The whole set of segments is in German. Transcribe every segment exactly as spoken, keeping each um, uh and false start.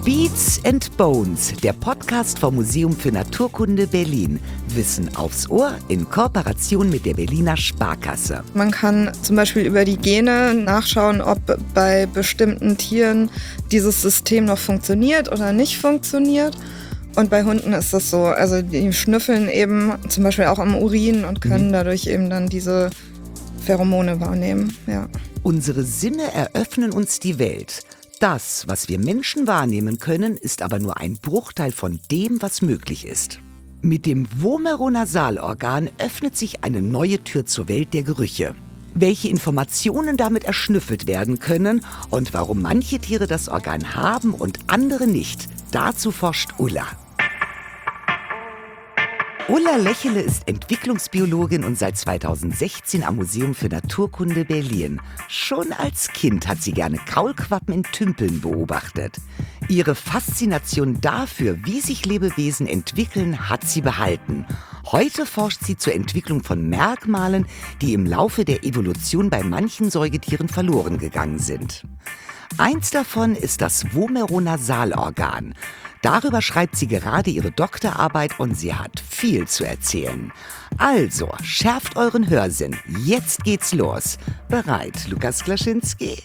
Beats and Bones, der Podcast vom Museum für Naturkunde Berlin. Wissen aufs Ohr in Kooperation mit der Berliner Sparkasse. Man kann zum Beispiel über die Gene nachschauen, ob bei bestimmten Tieren dieses System noch funktioniert oder nicht funktioniert. Und bei Hunden ist das so. Also die schnüffeln eben zum Beispiel auch am Urin und können mhm. dadurch eben dann diese Pheromone wahrnehmen. Ja. Unsere Sinne eröffnen uns die Welt. Das, was wir Menschen wahrnehmen können, ist aber nur ein Bruchteil von dem, was möglich ist. Mit dem Vomeronasalorgan öffnet sich eine neue Tür zur Welt der Gerüche. Welche Informationen damit erschnüffelt werden können und warum manche Tiere das Organ haben und andere nicht, dazu forscht Ulla. Ulla Lechele ist Entwicklungsbiologin und seit zweitausendsechzehn am Museum für Naturkunde Berlin. Schon als Kind hat sie gerne Kaulquappen in Tümpeln beobachtet. Ihre Faszination dafür, wie sich Lebewesen entwickeln, hat sie behalten. Heute forscht sie zur Entwicklung von Merkmalen, die im Laufe der Evolution bei manchen Säugetieren verloren gegangen sind. Eins davon ist das Vomeronasalorgan. Darüber schreibt sie gerade ihre Doktorarbeit und sie hat viel zu erzählen. Also, schärft euren Hörsinn. Jetzt geht's los. Bereit, Lukas Klaschinski?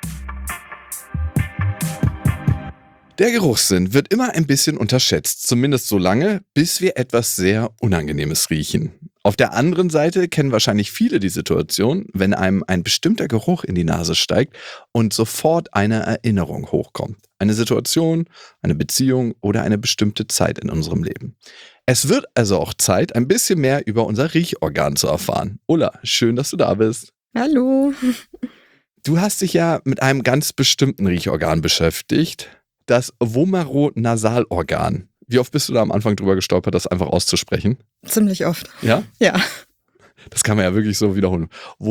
Der Geruchssinn wird immer ein bisschen unterschätzt, zumindest so lange, bis wir etwas sehr Unangenehmes riechen. Auf der anderen Seite kennen wahrscheinlich viele die Situation, wenn einem ein bestimmter Geruch in die Nase steigt und sofort eine Erinnerung hochkommt. Eine Situation, eine Beziehung oder eine bestimmte Zeit in unserem Leben. Es wird also auch Zeit, ein bisschen mehr über unser Riechorgan zu erfahren. Ulla, schön, dass du da bist. Hallo. Du hast dich ja mit einem ganz bestimmten Riechorgan beschäftigt, das Vomeronasalorgan. Wie oft bist du da am Anfang drüber gestolpert, das einfach auszusprechen? Ziemlich oft. Ja? Ja. Das kann man ja wirklich so wiederholen.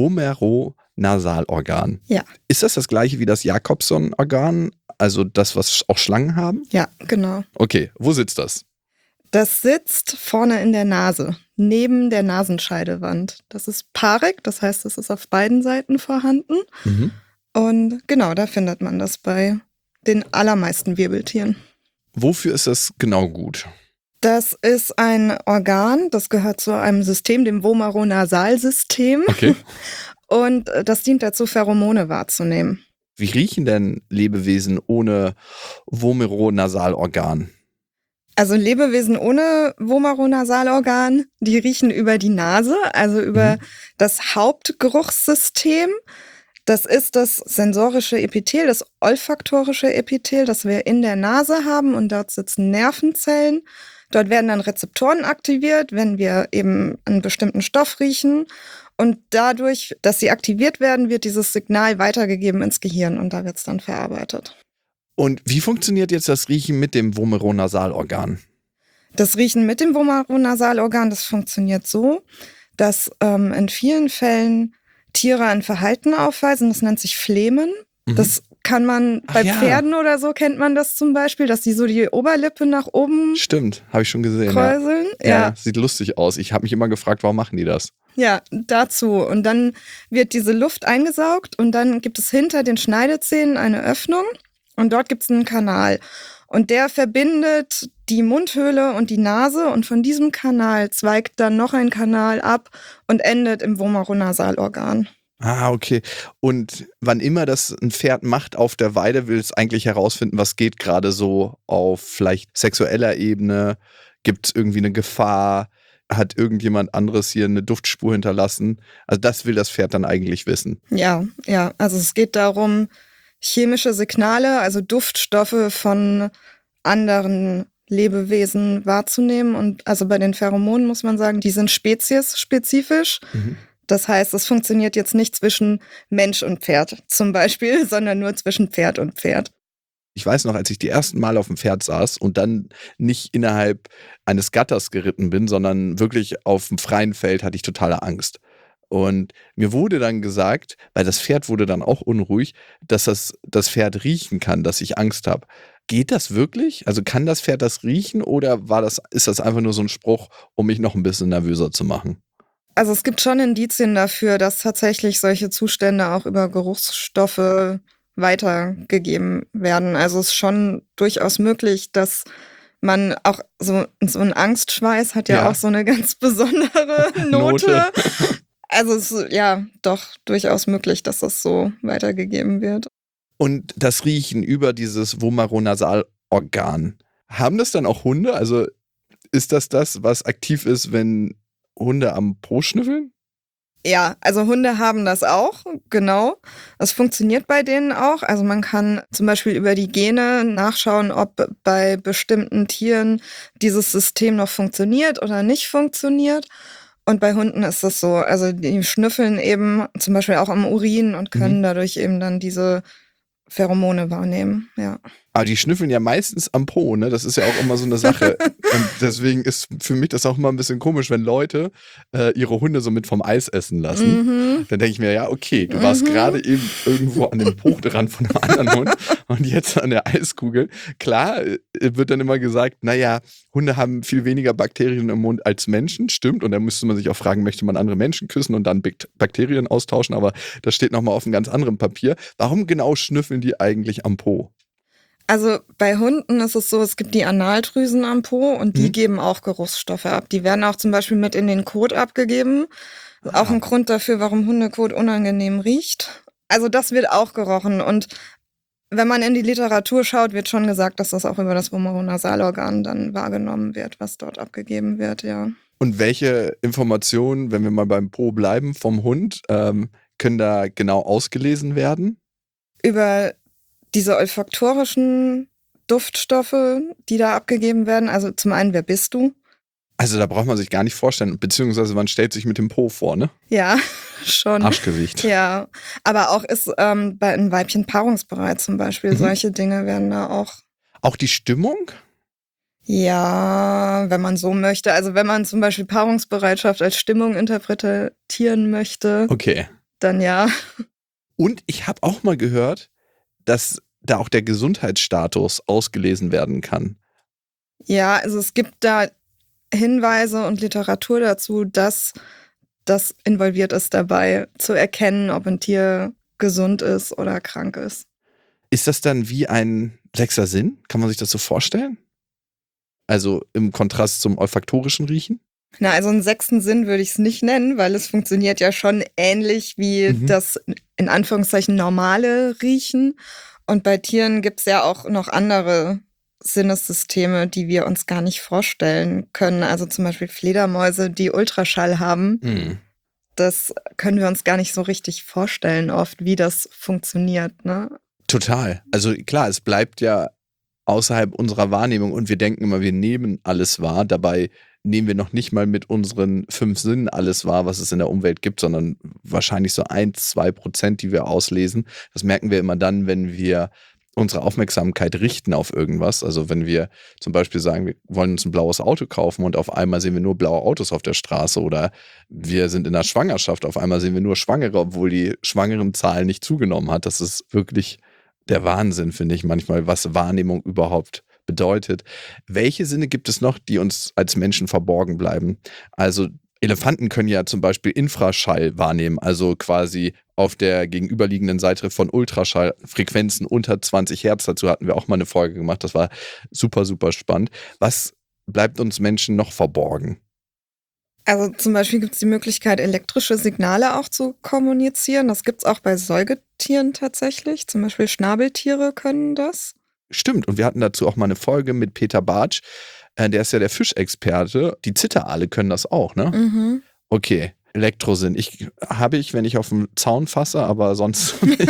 Vomeronasalorgan. Ja. Ist das das gleiche wie das Jacobson-Organ? Also das, was auch Schlangen haben? Ja, genau. Okay, wo sitzt das? Das sitzt vorne in der Nase, neben der Nasenscheidewand. Das ist paarig, das heißt, es ist auf beiden Seiten vorhanden. Mhm. Und genau, da findet man das bei den allermeisten Wirbeltieren. Wofür ist das genau gut? Das ist ein Organ, das gehört zu einem System, dem Vomeronasalsystem. Okay. Und das dient dazu, Pheromone wahrzunehmen. Wie riechen denn Lebewesen ohne Vomeronasalorgan? Also Lebewesen ohne Vomeronasalorgan, die riechen über die Nase, also über mhm. das Hauptgeruchssystem. Das ist das sensorische Epithel, das olfaktorische Epithel, das wir in der Nase haben, und dort sitzen Nervenzellen. Dort werden dann Rezeptoren aktiviert, wenn wir eben einen bestimmten Stoff riechen. Und dadurch, dass sie aktiviert werden, wird dieses Signal weitergegeben ins Gehirn und da wird es dann verarbeitet. Und wie funktioniert jetzt das Riechen mit dem Vomeronasalorgan? Das Riechen mit dem Vomeronasalorgan, das funktioniert so, dass ähm, in vielen Fällen Tiere ein Verhalten aufweisen, das nennt sich Flehmen. Mhm. Das kann man bei ja. Pferden oder so, kennt man das zum Beispiel, dass die so die Oberlippe nach oben Stimmt, habe ich schon gesehen. Kräuseln. Ja. Ja. ja, sieht lustig aus. Ich habe mich immer gefragt, warum machen die das? Ja, dazu. Und dann wird diese Luft eingesaugt und dann gibt es hinter den Schneidezähnen eine Öffnung und dort gibt es einen Kanal. Und der verbindet die Mundhöhle und die Nase und von diesem Kanal zweigt dann noch ein Kanal ab und endet im Vomeronasalorgan. Ah, okay. Und wann immer das ein Pferd macht auf der Weide, will es eigentlich herausfinden, was geht gerade so auf vielleicht sexueller Ebene. Gibt es irgendwie eine Gefahr? Hat irgendjemand anderes hier eine Duftspur hinterlassen? Also das will das Pferd dann eigentlich wissen. Ja, ja. Also es geht darum, chemische Signale, also Duftstoffe von anderen Lebewesen wahrzunehmen. Und also bei den Pheromonen muss man sagen, die sind speziesspezifisch. Mhm. Das heißt, es funktioniert jetzt nicht zwischen Mensch und Pferd zum Beispiel, sondern nur zwischen Pferd und Pferd. Ich weiß noch, als ich die ersten Mal auf dem Pferd saß und dann nicht innerhalb eines Gatters geritten bin, sondern wirklich auf dem freien Feld, hatte ich totale Angst. Und mir wurde dann gesagt, weil das Pferd wurde dann auch unruhig, dass das, das Pferd riechen kann, dass ich Angst habe. Geht das wirklich? Also kann das Pferd das riechen oder war das, ist das einfach nur so ein Spruch, um mich noch ein bisschen nervöser zu machen? Also es gibt schon Indizien dafür, dass tatsächlich solche Zustände auch über Geruchsstoffe weitergegeben werden. Also es ist schon durchaus möglich, dass man auch so, so ein Angstschweiß hat ja, Ja. auch so eine ganz besondere Note. Note. Also es ist ja doch durchaus möglich, dass das so weitergegeben wird. Und das Riechen über dieses Vomaronasalorgan, haben das dann auch Hunde? Also ist das das, was aktiv ist, wenn Hunde am Po schnüffeln? Ja, also Hunde haben das auch, genau. Das funktioniert bei denen auch. Also man kann zum Beispiel über die Gene nachschauen, ob bei bestimmten Tieren dieses System noch funktioniert oder nicht funktioniert. Und bei Hunden ist das so. Also die schnüffeln eben zum Beispiel auch am Urin und können Mhm. dadurch eben dann diese Pheromone wahrnehmen, ja. Aber die schnüffeln ja meistens am Po, ne? Das ist ja auch immer so eine Sache. Und deswegen ist für mich das auch immer ein bisschen komisch, wenn Leute äh, ihre Hunde so mit vom Eis essen lassen. Mhm. Dann denke ich mir, ja, okay, du warst Mhm. gerade eben irgendwo an dem Po dran von einem anderen Hund und jetzt an der Eiskugel. Klar, äh, wird dann immer gesagt, naja, Hunde haben viel weniger Bakterien im Mund als Menschen, stimmt. Und dann müsste man sich auch fragen, möchte man andere Menschen küssen und dann Bak- Bakterien austauschen? Aber das steht nochmal auf einem ganz anderen Papier. Warum genau schnüffeln die eigentlich am Po? Also bei Hunden ist es so, es gibt die Analdrüsen am Po und die Mhm. geben auch Geruchsstoffe ab. Die werden auch zum Beispiel mit in den Kot abgegeben. Das ist auch Ah. ein Grund dafür, warum Hundekot unangenehm riecht. Also das wird auch gerochen. Und wenn man in die Literatur schaut, wird schon gesagt, dass das auch über das Vomaronasalorgan dann wahrgenommen wird, was dort abgegeben wird, ja. Und welche Informationen, wenn wir mal beim Po bleiben, vom Hund, ähm, können da genau ausgelesen werden? Über diese olfaktorischen Duftstoffe, die da abgegeben werden. Also zum einen, wer bist du? Also da braucht man sich gar nicht vorstellen, beziehungsweise man stellt sich mit dem Po vor, ne? Ja, schon. Arschgewicht. Ja, aber auch ist ähm, bei einem Weibchen paarungsbereit zum Beispiel. Mhm. Solche Dinge werden da auch. Auch die Stimmung? Ja, wenn man so möchte. Also wenn man zum Beispiel Paarungsbereitschaft als Stimmung interpretieren möchte, Okay. dann ja. Und ich habe auch mal gehört, dass da auch der Gesundheitsstatus ausgelesen werden kann. Ja, also es gibt da Hinweise und Literatur dazu, dass das involviert ist dabei, zu erkennen, ob ein Tier gesund ist oder krank ist. Ist das dann wie ein sechster Sinn? Kann man sich das so vorstellen? Also im Kontrast zum olfaktorischen Riechen? Na, also einen sechsten Sinn würde ich es nicht nennen, weil es funktioniert ja schon ähnlich wie Mhm. das in Anführungszeichen normale Riechen. Und bei Tieren gibt es ja auch noch andere Sinnessysteme, die wir uns gar nicht vorstellen können. Also zum Beispiel Fledermäuse, die Ultraschall haben. Mhm. Das können wir uns gar nicht so richtig vorstellen oft, wie das funktioniert, ne? Total. Also klar, es bleibt ja außerhalb unserer Wahrnehmung und wir denken immer, wir nehmen alles wahr. Dabei nehmen wir noch nicht mal mit unseren fünf Sinnen alles wahr, was es in der Umwelt gibt, sondern wahrscheinlich so ein, zwei Prozent, die wir auslesen. Das merken wir immer dann, wenn wir unsere Aufmerksamkeit richten auf irgendwas. Also wenn wir zum Beispiel sagen, wir wollen uns ein blaues Auto kaufen und auf einmal sehen wir nur blaue Autos auf der Straße oder wir sind in der Schwangerschaft, auf einmal sehen wir nur Schwangere, obwohl die Schwangerenzahl nicht zugenommen hat. Das ist wirklich der Wahnsinn, finde ich manchmal, was Wahrnehmung überhaupt bedeutet. Welche Sinne gibt es noch, die uns als Menschen verborgen bleiben? Also Elefanten können ja zum Beispiel Infraschall wahrnehmen, also quasi auf der gegenüberliegenden Seite von Ultraschallfrequenzen unter zwanzig Hertz. Dazu hatten wir auch mal eine Folge gemacht. Das war super, super spannend. Was bleibt uns Menschen noch verborgen? Also zum Beispiel gibt es die Möglichkeit, elektrische Signale auch zu kommunizieren. Das gibt es auch bei Säugetieren tatsächlich. Zum Beispiel Schnabeltiere können das. Stimmt, und wir hatten dazu auch mal eine Folge mit Peter Bartsch. Äh, der ist ja der Fischexperte. Die Zitterale können das auch, ne? Mhm. Okay, Elektrosinn. Ich habe ich, wenn ich auf den Zaun fasse, aber sonst nicht.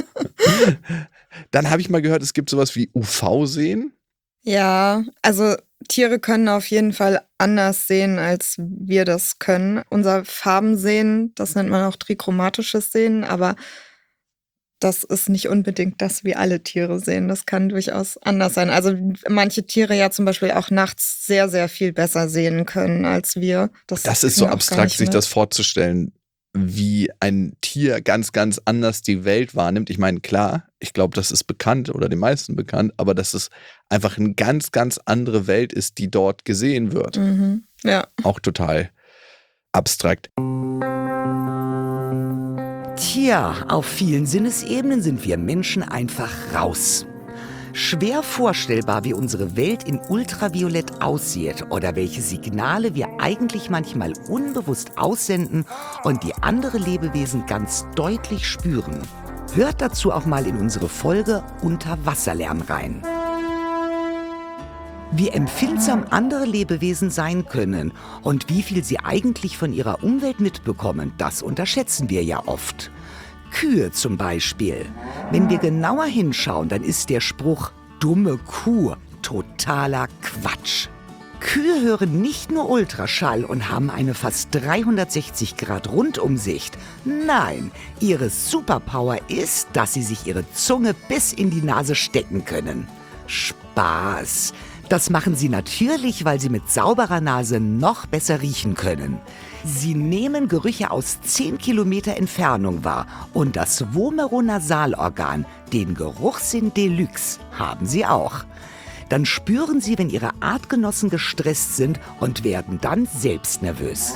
Dann habe ich mal gehört, es gibt sowas wie U V-Sehen. Ja, also Tiere können auf jeden Fall anders sehen, als wir das können. Unser Farbensehen, das nennt man auch trichromatisches Sehen, aber das ist nicht unbedingt das, wie alle Tiere sehen. Das kann durchaus anders sein. Also manche Tiere ja zum Beispiel auch nachts sehr, sehr viel besser sehen können als wir. Das ist so kriegen wir auch gar abstrakt, nicht sich mit. das vorzustellen, wie ein Tier ganz, ganz anders die Welt wahrnimmt. Ich meine, klar, ich glaube, das ist bekannt oder den meisten bekannt, aber dass es einfach eine ganz, ganz andere Welt ist, die dort gesehen wird. Mhm. Ja. Auch total abstrakt. Tja, auf vielen Sinnesebenen sind wir Menschen einfach raus. Schwer vorstellbar, wie unsere Welt in Ultraviolett aussieht oder welche Signale wir eigentlich manchmal unbewusst aussenden und die andere Lebewesen ganz deutlich spüren. Hört dazu auch mal in unsere Folge Unterwasserlärm rein. Wie empfindsam andere Lebewesen sein können und wie viel sie eigentlich von ihrer Umwelt mitbekommen, das unterschätzen wir ja oft. Kühe zum Beispiel. Wenn wir genauer hinschauen, dann ist der Spruch "dumme Kuh" totaler Quatsch. Kühe hören nicht nur Ultraschall und haben eine fast dreihundertsechzig Grad Rundumsicht. Nein, ihre Superpower ist, dass sie sich ihre Zunge bis in die Nase stecken können. Spaß! Das machen sie natürlich, weil sie mit sauberer Nase noch besser riechen können. Sie nehmen Gerüche aus zehn Kilometer Entfernung wahr und das Vomeronasalorgan, den Geruchssinn Deluxe, haben sie auch. Dann spüren sie, wenn ihre Artgenossen gestresst sind und werden dann selbst nervös.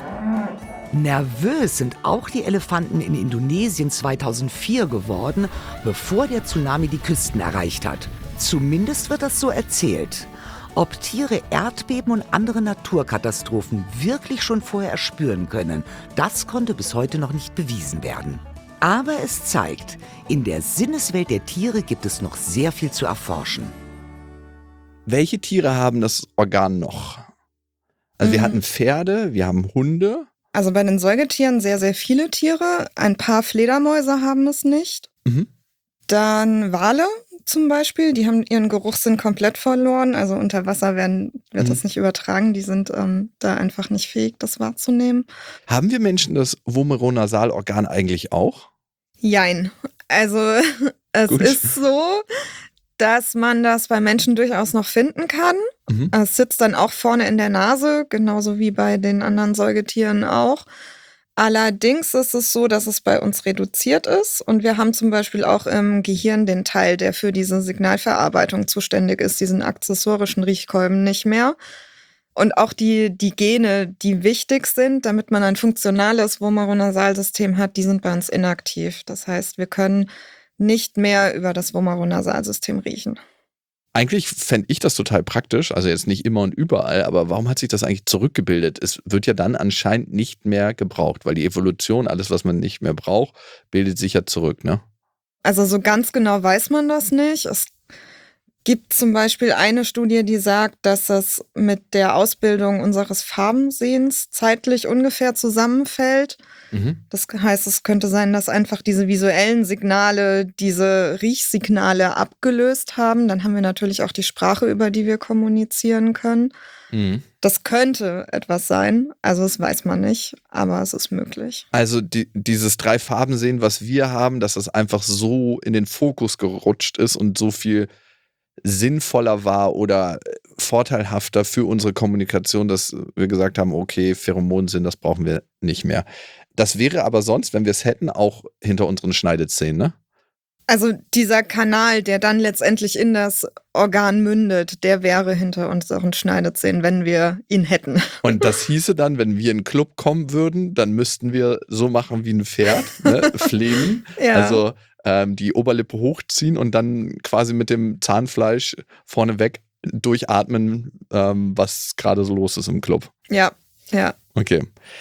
Nervös sind auch die Elefanten in Indonesien zweitausendvier geworden, bevor der Tsunami die Küsten erreicht hat. Zumindest wird das so erzählt. Ob Tiere Erdbeben und andere Naturkatastrophen wirklich schon vorher erspüren können, das konnte bis heute noch nicht bewiesen werden. Aber es zeigt, in der Sinneswelt der Tiere gibt es noch sehr viel zu erforschen. Welche Tiere haben das Organ noch? Also wir Mhm. hatten Pferde, wir haben Hunde. Also bei den Säugetieren sehr, sehr viele Tiere. Ein paar Fledermäuse haben es nicht. Mhm. Dann Wale zum Beispiel, die haben ihren Geruchssinn komplett verloren. Also unter Wasser werden, wird Mhm. das nicht übertragen. Die sind ähm, da einfach nicht fähig, das wahrzunehmen. Haben wir Menschen das Vomeronasalorgan eigentlich auch? Jein. Also es Gut. ist so, dass man das bei Menschen durchaus noch finden kann. Mhm. Es sitzt dann auch vorne in der Nase, genauso wie bei den anderen Säugetieren auch. Allerdings ist es so, dass es bei uns reduziert ist und wir haben zum Beispiel auch im Gehirn den Teil, der für diese Signalverarbeitung zuständig ist, diesen akzessorischen Riechkolben nicht mehr. Und auch die, die Gene, die wichtig sind, damit man ein funktionales Vomeronasalsystem hat, die sind bei uns inaktiv. Das heißt, wir können nicht mehr über das Vomeronasalsystem riechen. Eigentlich fände ich das total praktisch, also jetzt nicht immer und überall, aber warum hat sich das eigentlich zurückgebildet? Es wird ja dann anscheinend nicht mehr gebraucht, weil die Evolution, alles was man nicht mehr braucht, bildet sich ja zurück, ne? Also so ganz genau weiß man das nicht. Es gibt zum Beispiel eine Studie, die sagt, dass das mit der Ausbildung unseres Farbensehens zeitlich ungefähr zusammenfällt. Mhm. Das heißt, es könnte sein, dass einfach diese visuellen Signale diese Riechsignale abgelöst haben. Dann haben wir natürlich auch die Sprache, über die wir kommunizieren können. Mhm. Das könnte etwas sein. Also das weiß man nicht, aber es ist möglich. Also die, dieses Drei-Farben-Sehen, was wir haben, dass das einfach so in den Fokus gerutscht ist und so viel sinnvoller war oder vorteilhafter für unsere Kommunikation, dass wir gesagt haben, okay, Pheromonsinn, das brauchen wir nicht mehr. Das wäre aber sonst, wenn wir es hätten, auch hinter unseren Schneidezähnen, ne? Also dieser Kanal, der dann letztendlich in das Organ mündet, der wäre hinter unseren Schneidezähnen, wenn wir ihn hätten. Und das hieße dann, wenn wir in einen Club kommen würden, dann müssten wir so machen wie ein Pferd, ne? Flehmen. Ja. Also ähm, die Oberlippe hochziehen und dann quasi mit dem Zahnfleisch vorneweg durchatmen, ähm, was gerade so los ist im Club. Ja, ja. Okay.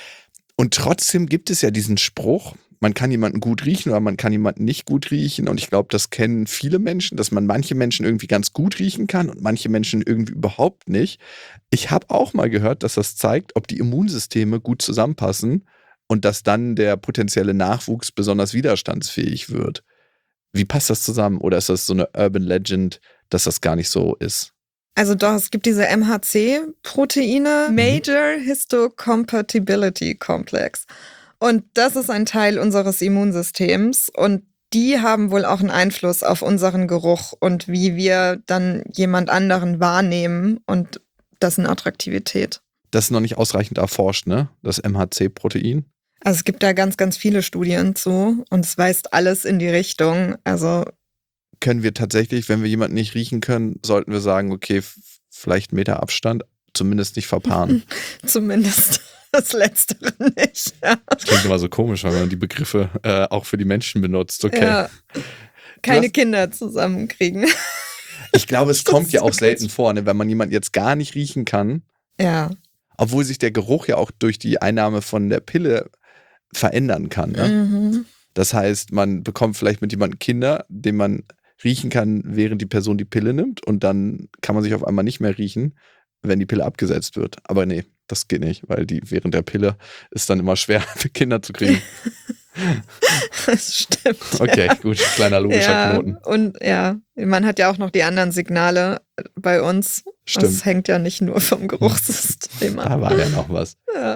Und trotzdem gibt es ja diesen Spruch, man kann jemanden gut riechen oder man kann jemanden nicht gut riechen. Und ich glaube, das kennen viele Menschen, dass man manche Menschen irgendwie ganz gut riechen kann und manche Menschen irgendwie überhaupt nicht. Ich habe auch mal gehört, dass das zeigt, ob die Immunsysteme gut zusammenpassen und dass dann der potenzielle Nachwuchs besonders widerstandsfähig wird. Wie passt das zusammen? Oder ist das so eine Urban Legend, dass das gar nicht so ist? Also doch, es gibt diese M H C-Proteine, Major Histocompatibility Complex. Und das ist ein Teil unseres Immunsystems und die haben wohl auch einen Einfluss auf unseren Geruch und wie wir dann jemand anderen wahrnehmen und dessen Attraktivität. Das ist noch nicht ausreichend erforscht, ne? Das M H C-Protein. Also es gibt da ganz, ganz viele Studien zu und es weist alles in die Richtung. Also können wir tatsächlich, wenn wir jemanden nicht riechen können, sollten wir sagen, okay, f- vielleicht einen Meter Abstand, zumindest nicht verpaaren. zumindest. Das Letztere nicht. Ja. Das klingt immer so komisch, wenn man die Begriffe äh, auch für die Menschen benutzt. Okay. Ja. Keine hast, Kinder zusammenkriegen. Ich glaube, es kommt ja so auch selten vor, ne, wenn man jemanden jetzt gar nicht riechen kann. Ja. Obwohl sich der Geruch ja auch durch die Einnahme von der Pille verändern kann. Ne? Mhm. Das heißt, man bekommt vielleicht mit jemandem Kinder, den man riechen kann, während die Person die Pille nimmt, und dann kann man sich auf einmal nicht mehr riechen, wenn die Pille abgesetzt wird. Aber nee, das geht nicht, weil die während der Pille ist dann immer schwer für Kinder zu kriegen. Das stimmt. Okay, ja. gut, kleiner logischer ja, Knoten. Und ja, man hat ja auch noch die anderen Signale bei uns. Stimmt. Das hängt ja nicht nur vom Geruchssystem ab. Da war ja noch was. Ja.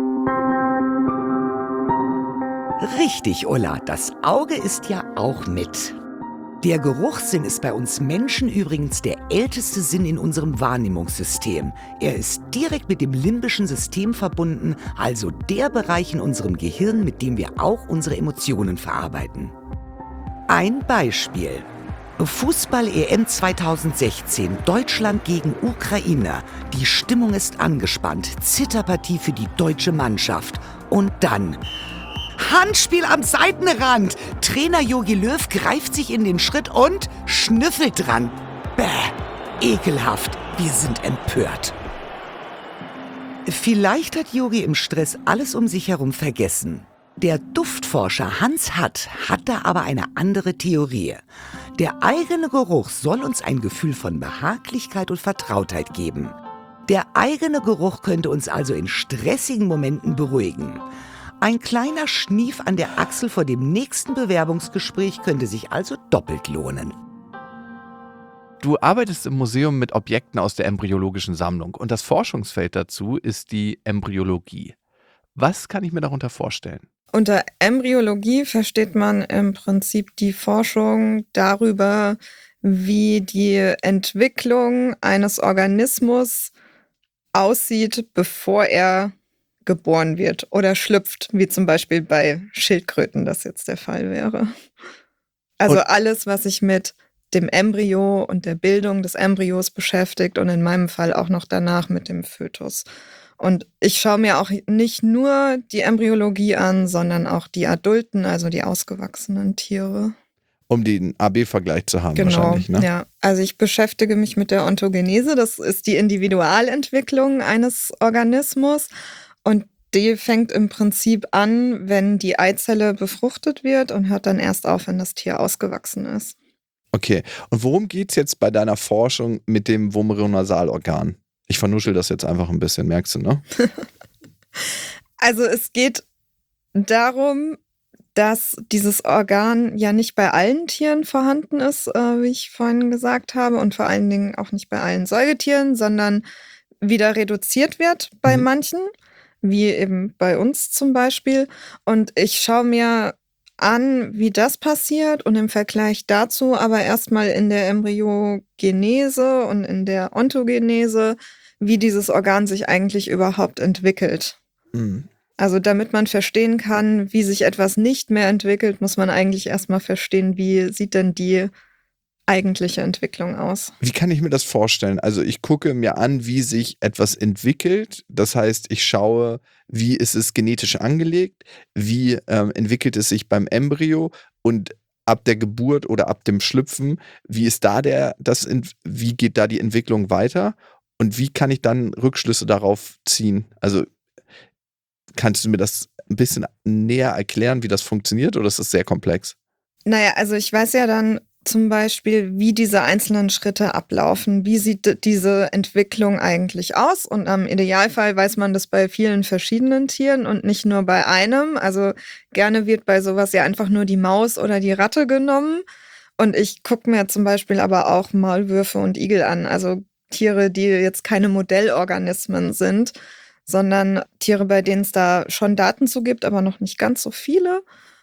Richtig, Ulla, das Auge ist ja auch mit. Der Geruchssinn ist bei uns Menschen übrigens der älteste Sinn in unserem Wahrnehmungssystem. Er ist direkt mit dem limbischen System verbunden, also der Bereich in unserem Gehirn, mit dem wir auch unsere Emotionen verarbeiten. Ein Beispiel. Fußball-E M zweitausendsechzehn, Deutschland gegen Ukraine. Die Stimmung ist angespannt, Zitterpartie für die deutsche Mannschaft. Und dann Handspiel am Seitenrand. Trainer Jogi Löw greift sich in den Schritt und schnüffelt dran. Bäh, ekelhaft. Wir sind empört. Vielleicht hat Jogi im Stress alles um sich herum vergessen. Der Duftforscher Hans Hatt hat da aber eine andere Theorie. Der eigene Geruch soll uns ein Gefühl von Behaglichkeit und Vertrautheit geben. Der eigene Geruch könnte uns also in stressigen Momenten beruhigen. Ein kleiner Schnief an der Achsel vor dem nächsten Bewerbungsgespräch könnte sich also doppelt lohnen. Du arbeitest im Museum mit Objekten aus der embryologischen Sammlung und das Forschungsfeld dazu ist die Embryologie. Was kann ich mir darunter vorstellen? Unter Embryologie versteht man im Prinzip die Forschung darüber, wie die Entwicklung eines Organismus aussieht, bevor er geboren wird oder schlüpft, wie zum Beispiel bei Schildkröten das jetzt der Fall wäre. Also und alles, was sich mit dem Embryo und der Bildung des Embryos beschäftigt und in meinem Fall auch noch danach mit dem Fötus. Und ich schaue mir auch nicht nur die Embryologie an, sondern auch die adulten, also die ausgewachsenen Tiere. Um den A B-Vergleich zu haben, Genau, wahrscheinlich, ne? Ja. Also ich beschäftige mich mit der Ontogenese. Das ist die Individualentwicklung eines Organismus. Und die fängt im Prinzip an, wenn die Eizelle befruchtet wird und hört dann erst auf, wenn das Tier ausgewachsen ist. Okay, und worum geht's jetzt bei deiner Forschung mit dem Vomeronasalorgan? Ich vernuschel das jetzt einfach ein bisschen, merkst du, ne? Also es geht darum, dass dieses Organ ja nicht bei allen Tieren vorhanden ist, äh, wie ich vorhin gesagt habe, und vor allen Dingen auch nicht bei allen Säugetieren, sondern wieder reduziert wird bei Mhm. manchen, wie eben bei uns zum Beispiel. Und ich schaue mir an, wie das passiert und im Vergleich dazu aber erstmal in der Embryogenese und in der Ontogenese, wie dieses Organ sich eigentlich überhaupt entwickelt. Mhm. Also damit man verstehen kann, wie sich etwas nicht mehr entwickelt, muss man eigentlich erstmal verstehen, wie sieht denn die eigentliche Entwicklung aus. Wie kann ich mir das vorstellen? Also ich gucke mir an, wie sich etwas entwickelt. Das heißt, ich schaue, wie ist es genetisch angelegt, wie ähm, entwickelt es sich beim Embryo und ab der Geburt oder ab dem Schlüpfen, wie ist da der, das, Ent- wie geht da die Entwicklung weiter und wie kann ich dann Rückschlüsse darauf ziehen? Also kannst du mir das ein bisschen näher erklären, wie das funktioniert, oder ist das sehr komplex? Naja, also ich weiß ja dann zum Beispiel, wie diese einzelnen Schritte ablaufen. Wie sieht d- diese Entwicklung eigentlich aus? Und am Idealfall weiß man das bei vielen verschiedenen Tieren und nicht nur bei einem. Also gerne wird bei sowas ja einfach nur die Maus oder die Ratte genommen. Und ich gucke mir zum Beispiel aber auch Maulwürfe und Igel an. Also Tiere, die jetzt keine Modellorganismen sind, sondern Tiere, bei denen es da schon Daten zu gibt, aber noch nicht ganz so viele.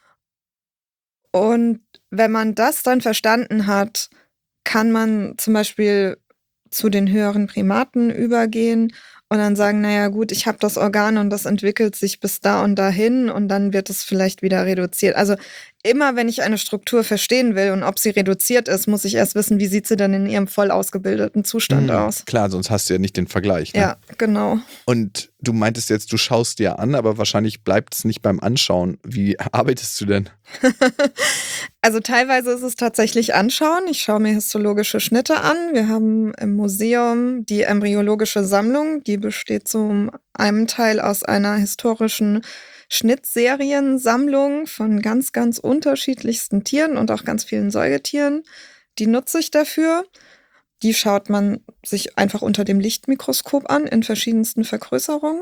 Und wenn man das dann verstanden hat, kann man zum Beispiel zu den höheren Primaten übergehen und dann sagen, naja gut, ich habe das Organ und das entwickelt sich bis da und dahin und dann wird es vielleicht wieder reduziert. Also immer, wenn ich eine Struktur verstehen will und ob sie reduziert ist, muss ich erst wissen, wie sieht sie denn in ihrem voll ausgebildeten Zustand Mhm, aus. klar, sonst hast du ja nicht den Vergleich. Ne? Ja, genau. Und du meintest jetzt, du schaust dir an, aber wahrscheinlich bleibt es nicht beim Anschauen. Wie arbeitest du denn? Also teilweise ist es tatsächlich Anschauen. Ich schaue mir histologische Schnitte an. Wir haben im Museum die embryologische Sammlung. Die besteht zum einen Teil aus einer historischen Schnittseriensammlung von ganz, ganz unterschiedlichsten Tieren und auch ganz vielen Säugetieren. Die nutze ich dafür. Die schaut man sich einfach unter dem Lichtmikroskop an in verschiedensten Vergrößerungen.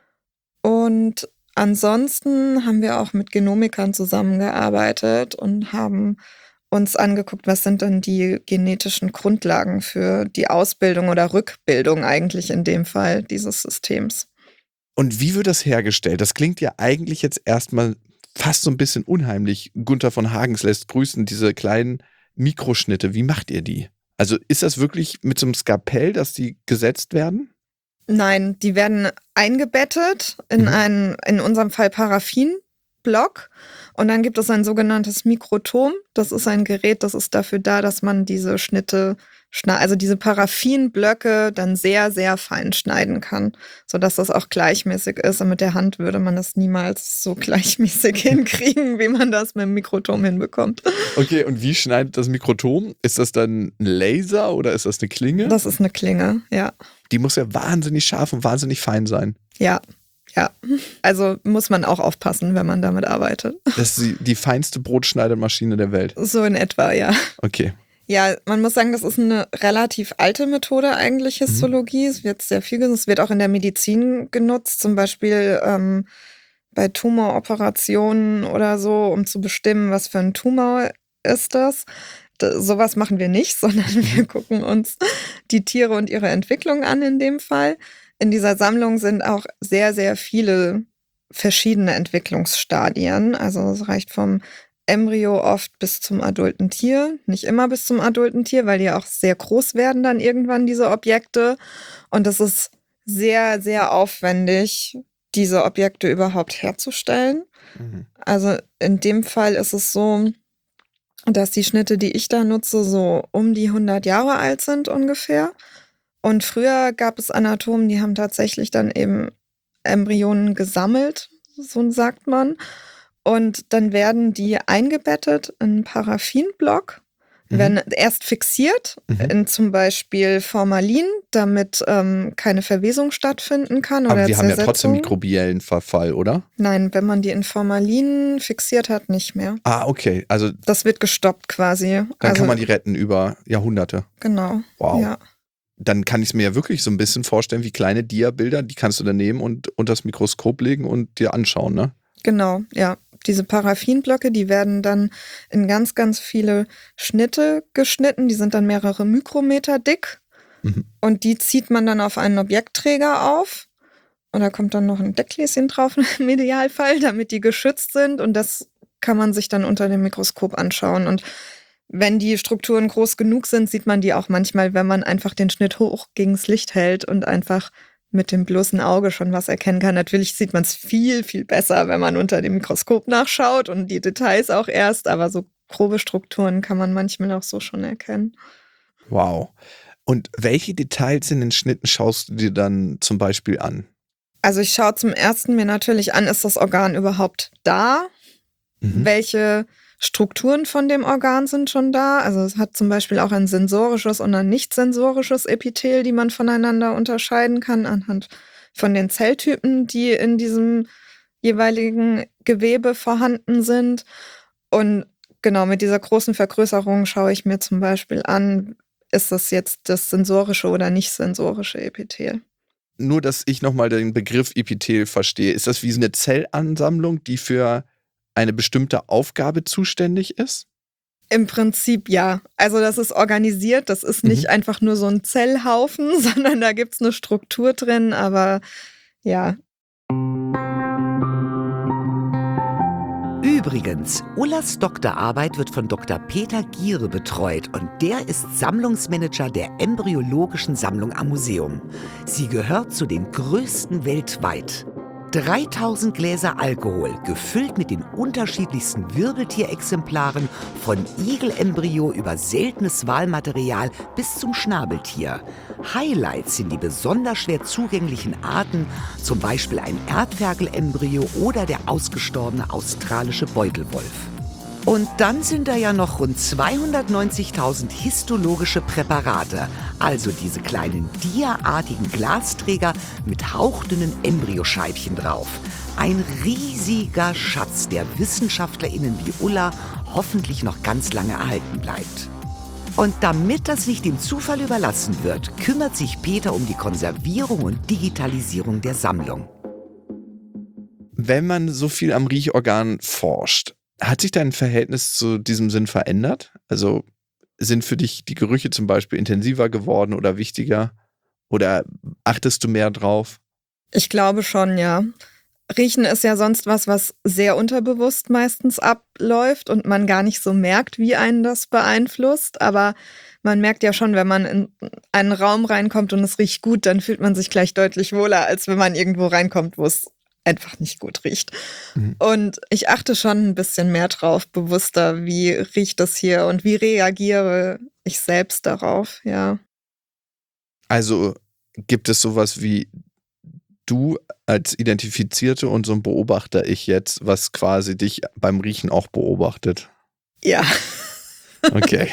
Und ansonsten haben wir auch mit Genomikern zusammengearbeitet und haben uns angeguckt, was sind denn die genetischen Grundlagen für die Ausbildung oder Rückbildung eigentlich in dem Fall dieses Systems. Und wie wird das hergestellt? Das klingt ja eigentlich jetzt erstmal fast so ein bisschen unheimlich. Gunther von Hagens lässt grüßen, diese kleinen Mikroschnitte. Wie macht ihr die? Also ist das wirklich mit so einem Skalpell, dass die gesetzt werden? Nein, die werden eingebettet in Mhm. einen, in unserem Fall Paraffinblock. Und dann gibt es ein sogenanntes Mikrotom. Das ist ein Gerät, das ist dafür da, dass man diese Schnitte, schna- also diese Paraffinblöcke dann sehr, sehr fein schneiden kann, sodass das auch gleichmäßig ist. Und mit der Hand würde man das niemals so gleichmäßig hinkriegen, wie man das mit dem Mikrotom hinbekommt. Okay, und wie schneidet das Mikrotom? Ist das dann ein Laser oder ist das eine Klinge? Das ist eine Klinge, ja. Die muss ja wahnsinnig scharf und wahnsinnig fein sein. Ja, ja. Also muss man auch aufpassen, wenn man damit arbeitet. Das ist die, die feinste Brotschneidemaschine der Welt. So in etwa, ja. Okay. Ja, man muss sagen, das ist eine relativ alte Methode eigentlich, Histologie. Es wird sehr viel genutzt. Es wird auch in der Medizin genutzt, zum Beispiel ähm, bei Tumoroperationen oder so, um zu bestimmen, was für ein Tumor ist das. Da, sowas machen wir nicht, sondern wir gucken uns die Tiere und ihre Entwicklung an in dem Fall. In dieser Sammlung sind auch sehr, sehr viele verschiedene Entwicklungsstadien. Also es reicht vom Embryo oft bis zum adulten Tier. Nicht immer bis zum adulten Tier, weil die auch sehr groß werden dann irgendwann, diese Objekte. Und es ist sehr, sehr aufwendig, diese Objekte überhaupt herzustellen. Mhm. Also in dem Fall ist es so, dass die Schnitte, die ich da nutze, so um die hundert Jahre alt sind ungefähr. Und früher gab es Anatomen, die haben tatsächlich dann eben Embryonen gesammelt, so sagt man. Und dann werden die eingebettet in einen Paraffinblock, Mhm. werden erst fixiert Mhm. in zum Beispiel Formalin, damit ähm, keine Verwesung stattfinden kann oder Aber wir haben ja Zersetzung. trotzdem mikrobiellen Verfall, oder? Nein, wenn man die in Formalin fixiert hat, nicht mehr. Ah, okay. Also Das wird gestoppt quasi. dann also, kann man die retten über Jahrhunderte. Genau. Wow. Ja. Dann kann ich es mir ja wirklich so ein bisschen vorstellen wie kleine Dia-Bilder, die kannst du dann nehmen und unter das Mikroskop legen und dir anschauen, ne? Genau, ja. Diese Paraffinblöcke, die werden dann in ganz, ganz viele Schnitte geschnitten. Die sind dann mehrere Mikrometer dick. Mhm. Und die zieht man dann auf einen Objektträger auf. Und da kommt dann noch ein Deckgläschen drauf im Idealfall, damit die geschützt sind. Und das kann man sich dann unter dem Mikroskop anschauen. Und wenn die Strukturen groß genug sind, sieht man die auch manchmal, wenn man einfach den Schnitt hoch gegens Licht hält und einfach mit dem bloßen Auge schon was erkennen kann. Natürlich sieht man es viel, viel besser, wenn man unter dem Mikroskop nachschaut und die Details auch erst, aber so grobe Strukturen kann man manchmal auch so schon erkennen. Wow. Und welche Details in den Schnitten schaust du dir dann zum Beispiel an? Also ich schaue zum ersten mir natürlich an, ist das Organ überhaupt da? Mhm. Welche Strukturen von dem Organ sind schon da? Also es hat zum Beispiel auch ein sensorisches und ein nicht sensorisches Epithel, die man voneinander unterscheiden kann anhand von den Zelltypen, die in diesem jeweiligen Gewebe vorhanden sind. Und genau mit dieser großen Vergrößerung schaue ich mir zum Beispiel an, ist das jetzt das sensorische oder nicht sensorische Epithel? Nur, dass ich nochmal den Begriff Epithel verstehe. Ist das wie eine Zellansammlung, die für eine bestimmte Aufgabe zuständig ist? Im Prinzip ja. Also das ist organisiert, das ist nicht Mhm. einfach nur so ein Zellhaufen, sondern da gibt's eine Struktur drin, aber ja. Übrigens, Ullas Doktorarbeit wird von Doktor Peter Giere betreut und der ist Sammlungsmanager der Embryologischen Sammlung am Museum. Sie gehört zu den größten weltweit. dreitausend Gläser Alkohol, gefüllt mit den unterschiedlichsten Wirbeltierexemplaren, von Igelembryo über seltenes Walmaterial bis zum Schnabeltier. Highlights sind die besonders schwer zugänglichen Arten, zum Beispiel ein Erdferkelembryo oder der ausgestorbene australische Beutelwolf. Und dann sind da ja noch rund zweihundertneunzigtausend histologische Präparate, also diese kleinen diaartigen Glasträger mit hauchdünnen Embryoscheibchen drauf. Ein riesiger Schatz, der WissenschaftlerInnen wie Ulla hoffentlich noch ganz lange erhalten bleibt. Und damit das nicht dem Zufall überlassen wird, kümmert sich Peter um die Konservierung und Digitalisierung der Sammlung. Wenn man so viel am Riechorgan forscht, hat sich dein Verhältnis zu diesem Sinn verändert? Also sind für dich die Gerüche zum Beispiel intensiver geworden oder wichtiger? Oder achtest du mehr drauf? Ich glaube schon, ja. Riechen ist ja sonst was, was sehr unterbewusst meistens abläuft und man gar nicht so merkt, wie einen das beeinflusst. Aber man merkt ja schon, wenn man in einen Raum reinkommt und es riecht gut, dann fühlt man sich gleich deutlich wohler, als wenn man irgendwo reinkommt, wo es einfach nicht gut riecht. Mhm. Und ich achte schon ein bisschen mehr drauf, bewusster, wie riecht das hier und wie reagiere ich selbst darauf, ja. Also gibt es sowas wie du als Identifizierte und so ein Beobachter-Ich jetzt, was quasi dich beim Riechen auch beobachtet? Ja. Okay.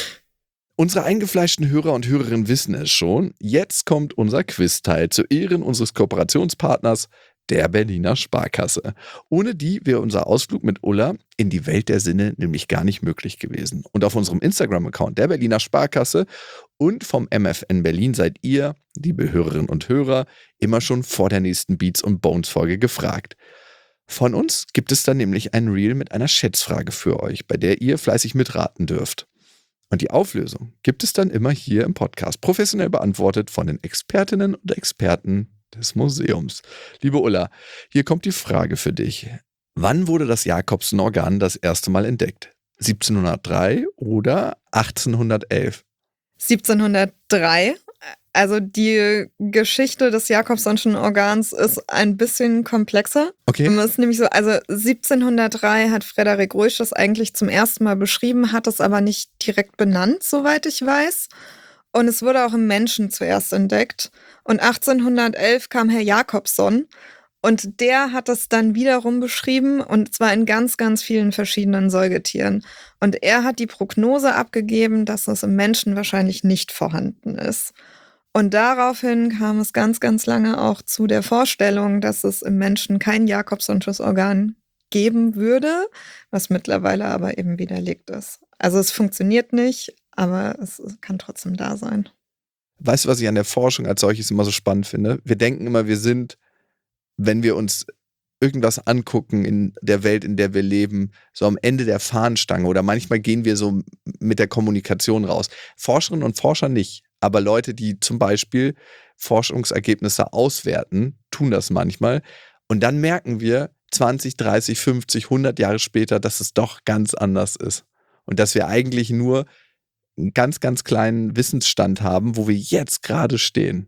Unsere eingefleischten Hörer und Hörerinnen wissen es schon. Jetzt kommt unser Quizteil zu Ehren unseres Kooperationspartners, der Berliner Sparkasse. Ohne die wäre unser Ausflug mit Ulla in die Welt der Sinne nämlich gar nicht möglich gewesen. Und auf unserem Instagram-Account der Berliner Sparkasse und vom M F N Berlin seid ihr, liebe Hörerinnen und Hörer, immer schon vor der nächsten Beats und Bones Folge gefragt. Von uns gibt es dann nämlich ein Reel mit einer Schätzfrage für euch, bei der ihr fleißig mitraten dürft. Und die Auflösung gibt es dann immer hier im Podcast, professionell beantwortet von den Expertinnen und Experten des Museums. Liebe Ulla, hier kommt die Frage für dich. Wann wurde das Jacobson-Organ das erste Mal entdeckt? siebzehnhundertdrei oder achtzehnhundertelf? siebzehnhundertdrei. Also die Geschichte des Jacobsonschen Organs ist ein bisschen komplexer. Okay. Es ist nämlich so, also siebzehnhundertdrei hat Frederik Ruysch das eigentlich zum ersten Mal beschrieben, hat es aber nicht direkt benannt, soweit ich weiß. Und es wurde auch im Menschen zuerst entdeckt. Und achtzehnhundertelf kam Herr Jacobson und der hat es dann wiederum beschrieben und zwar in ganz, ganz vielen verschiedenen Säugetieren. Und er hat die Prognose abgegeben, dass es im Menschen wahrscheinlich nicht vorhanden ist. Und daraufhin kam es ganz, ganz lange auch zu der Vorstellung, dass es im Menschen kein Jacobsonsches Organ geben würde, was mittlerweile aber eben widerlegt ist. Also es funktioniert nicht, aber es kann trotzdem da sein. Weißt du, was ich an der Forschung als solches immer so spannend finde? Wir denken immer, wir sind, wenn wir uns irgendwas angucken in der Welt, in der wir leben, so am Ende der Fahnenstange oder manchmal gehen wir so mit der Kommunikation raus. Forscherinnen und Forscher nicht, aber Leute, die zum Beispiel Forschungsergebnisse auswerten, tun das manchmal und dann merken wir zwanzig, dreißig, fünfzig, hundert Jahre später, dass es doch ganz anders ist und dass wir eigentlich nur einen ganz, ganz kleinen Wissensstand haben, wo wir jetzt gerade stehen.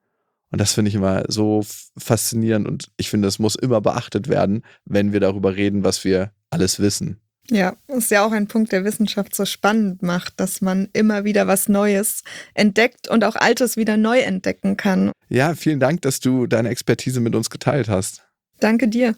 Und das finde ich immer so faszinierend und ich finde, das muss immer beachtet werden, wenn wir darüber reden, was wir alles wissen. Ja, ist ja auch ein Punkt, der Wissenschaft so spannend macht, dass man immer wieder was Neues entdeckt und auch Altes wieder neu entdecken kann. Ja, vielen Dank, dass du deine Expertise mit uns geteilt hast. Danke dir.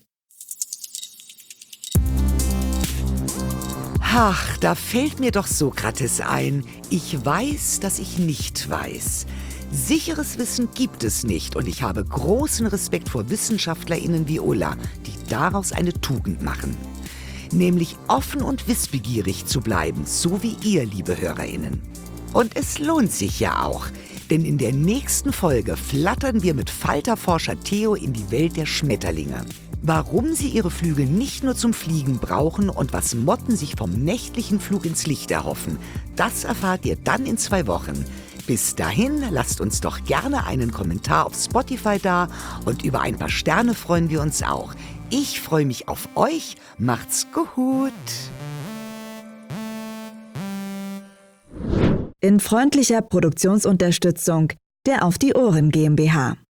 Ach, da fällt mir doch Sokrates ein. Ich weiß, dass ich nicht weiß. Sicheres Wissen gibt es nicht und ich habe großen Respekt vor WissenschaftlerInnen wie Ulla, die daraus eine Tugend machen. Nämlich offen und wissbegierig zu bleiben, so wie ihr, liebe HörerInnen. Und es lohnt sich ja auch, denn in der nächsten Folge flattern wir mit Falterforscher Theo in die Welt der Schmetterlinge. Warum sie ihre Flügel nicht nur zum Fliegen brauchen und was Motten sich vom nächtlichen Flug ins Licht erhoffen, das erfahrt ihr dann in zwei Wochen. Bis dahin, lasst uns doch gerne einen Kommentar auf Spotify da und über ein paar Sterne freuen wir uns auch. Ich freue mich auf euch. Macht's gut. In freundlicher Produktionsunterstützung der Auf die Ohren GmbH.